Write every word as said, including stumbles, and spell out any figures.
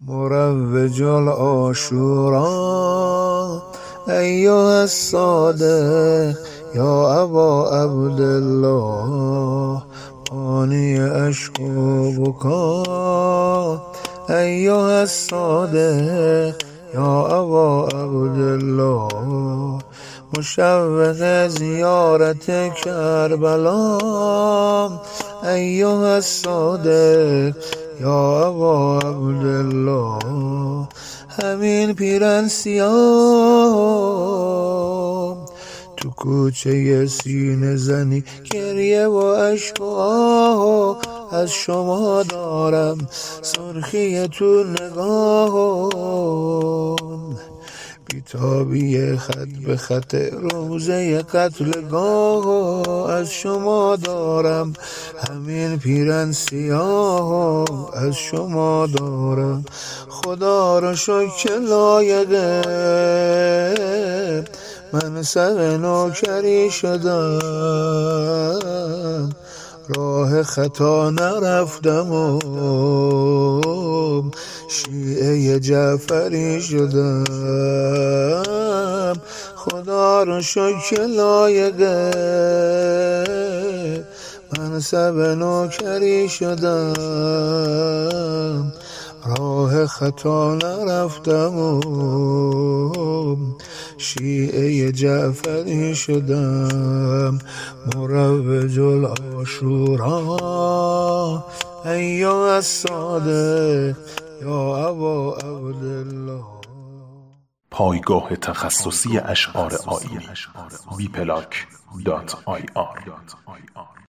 مروج العاشورا أيها الصادق يا أبا عبد الله آني أشكو بكا أيها الصادق يا أبا عبد الله مشوق زیارت کربلا أيها الصادق یا ابا عبدالله همین پیرن سیاه تو کوچه سینه زنی گریه و اشک و آه از شما دارم سرخی تو نگاهم بیتابی خط به خط روزه قتلگاه از شما دارم همین پیرن سیاه از شما دارم خدا را شکر لایقه من سر نوکری شدم راه خطا نرفتم و شیعه جعفری شدم خدا رو شکر لایقه من سب نوکری شدم راه خطا نرفتم و شیعه جعفری شدم مروج العاشورا أيها الصادق یا ابا عبدالله. پایگاه تخصصی اشعار آیینی بی پلاک دات آی آر